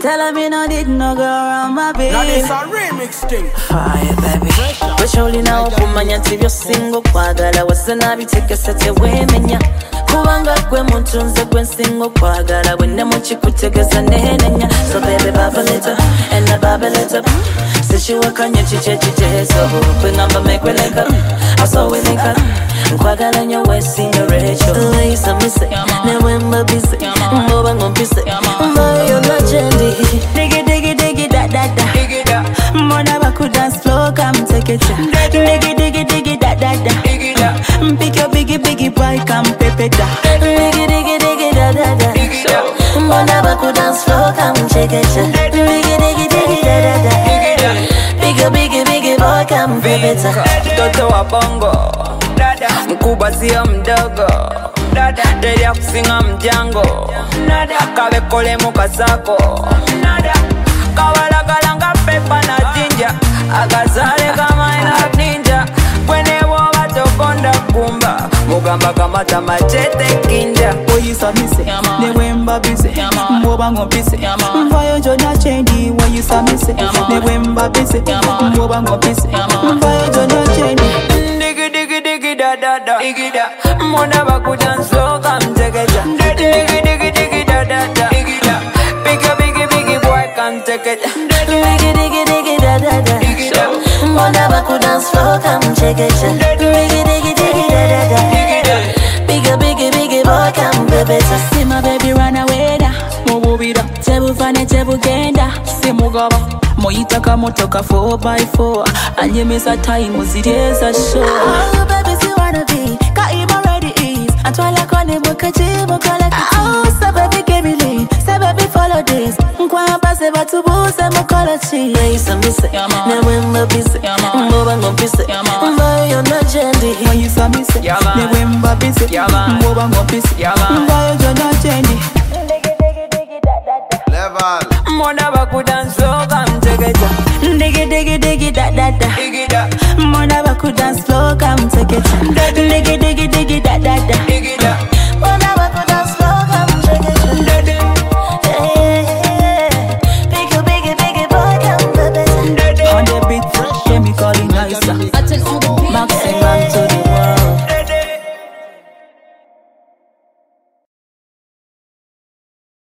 Tell me no need no go around my baby. Now this a remix thing. Fire baby. We surely now kumanya TV single kwagala wasana biteke sete wemenya. Kubanga kwe mutunze kwe single kwagala wenne muchikutegeza nenenya. So baby bubble it up and the bubble it up. Sishiwakanya chiche so kwe ngamba make we link up. Also we link up. Kwagala nyo wesi nyo Rachel. Isa mise, ne wemba bise, mboba ngompise. Mbayo na jendi. Diggy da da da. Mona baku dance floor come take it. Diggy da da da. Pick your biggie boy come pepe da. Diggy da da da. Mona baku dance floor come take it. Diggy da da da. Pick your biggie boy come pepe da. Toto wa bongo mkubwa sio mdogo Deli ya kusinga mjango Kawekole mukasako Kawalagalanga pepa na jinja Agazale kama ina ninja Kwene woga tokonda kumba Mugamba kamata machete kinja Oyisa mise, ne wemba bise Mwoba ngompise Mvayo jona chendi Oyisa mise, ne wemba bise Mwoba ngompise Mvayo jona chendi Diggy da da da. Mona baku dance slow come take it. Diggy da da da. Pick a biggie boy come take it. Diggy da da da. Mona baku dance slow come take it. Diggy da da da. Pick a biggie boy come baby. See my baby run away da. Mububira tebu fane tebu genda. See mugaba. Moyitaka motoka 4x4. Anyemeza time uzireza show. Oh baby si wanna be Kaima ready is Antwala kone boka jibo collect it. Oh so baby give me lead. So baby follow this. Nkwa base batubuse mukolo chi. Isa mise ne wemba bise Mboba ngompise Mbayo na jendi. Isa mise ne wemba bise Mboba ngompise Mbayo jona jendi. Level. Mona baku dance slow come take it. Diggy da da da. Mona baku dance floor come take it.